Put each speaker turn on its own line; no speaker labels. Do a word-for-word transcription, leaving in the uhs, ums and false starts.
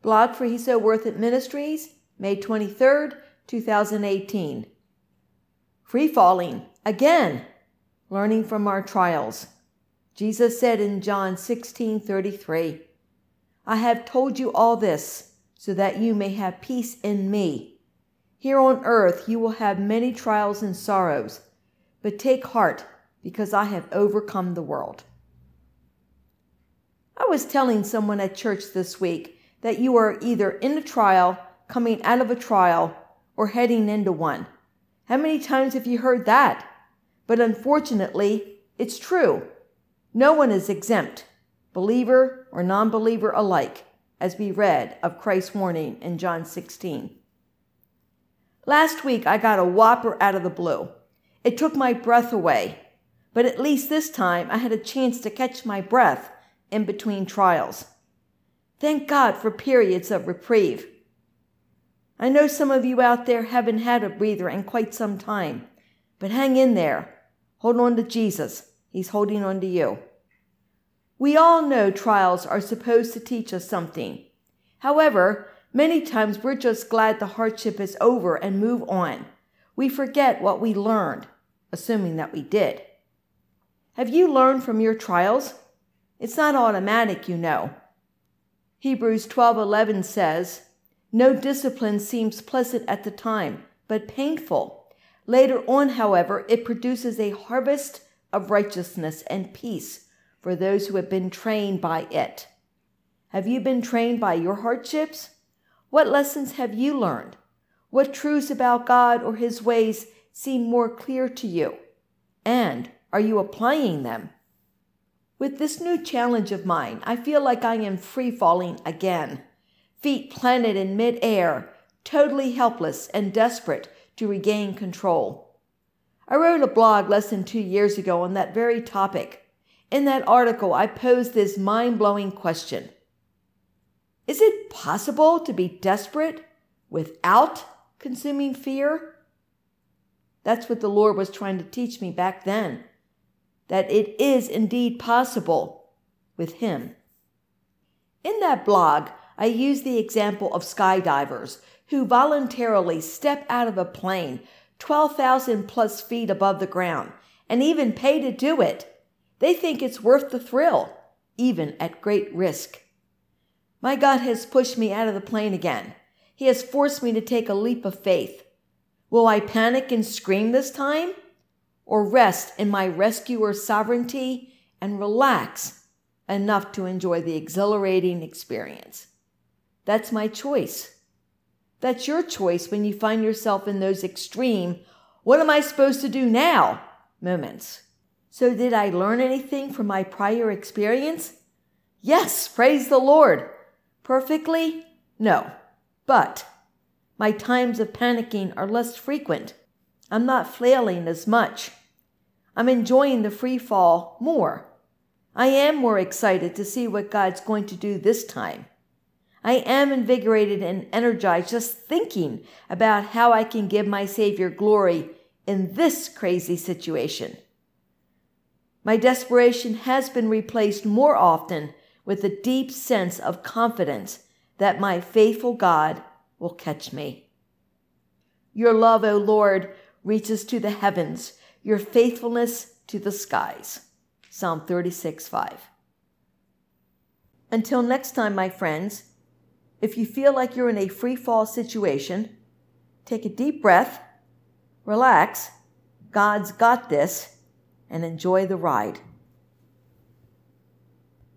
Blog for He's So Worth It Ministries, May twenty-third, twenty eighteen. Free falling, again, learning from our trials. Jesus said in John sixteen thirty-three, I have told you all this so that you may have peace in me. Here on earth you will have many trials and sorrows, but take heart, because I have overcome the world. I was telling someone at church this week that you are either in a trial, coming out of a trial, or heading into one. How many times have you heard that? But unfortunately, it's true. No one is exempt, believer or non-believer alike, as we read of Christ's warning in John sixteen. Last week, I got a whopper out of the blue. It took my breath away, but at least this time I had a chance to catch my breath in between trials. Thank God for periods of reprieve. I know some of you out there haven't had a breather in quite some time, but hang in there. Hold on to Jesus. He's holding on to you. We all know trials are supposed to teach us something. However, many times we're just glad the hardship is over and move on. We forget what we learned, assuming that we did. Have you learned from your trials? It's not automatic, you know. Hebrews twelve eleven says, no discipline seems pleasant at the time, but painful. Later on, however, it produces a harvest of righteousness and peace for those who have been trained by it. Have you been trained by your hardships? What lessons have you learned? What truths about God or His ways seem more clear to you? And are you applying them? With this new challenge of mine, I feel like I am free-falling again, feet planted in mid-air, totally helpless and desperate to regain control. I wrote a blog less than two years ago on that very topic. In that article, I posed this mind-blowing question. Is it possible to be desperate without consuming fear? That's what the Lord was trying to teach me back then, that it is indeed possible with Him. In that blog, I used the example of skydivers who voluntarily step out of a plane twelve thousand plus feet above the ground and even pay to do it. They think it's worth the thrill, even at great risk. My God has pushed me out of the plane again. He has forced me to take a leap of faith. Will I panic and scream this time? Or rest in my rescuer's sovereignty and relax enough to enjoy the exhilarating experience? That's my choice. That's your choice when you find yourself in those extreme, what am I supposed to do now moments. So did I learn anything from my prior experience? Yes, praise the Lord. Perfectly? No. But my times of panicking are less frequent. I'm not flailing as much. I'm enjoying the free fall more. I am more excited to see what God's going to do this time. I am invigorated and energized just thinking about how I can give my Savior glory in this crazy situation. My desperation has been replaced more often with a deep sense of confidence that my faithful God will catch me. Your love, O Lord, reaches to the heavens, your faithfulness to the skies. Psalm thirty-six five. Until next time, my friends, if you feel like you're in a free fall situation, take a deep breath, relax, God's got this, and enjoy the ride.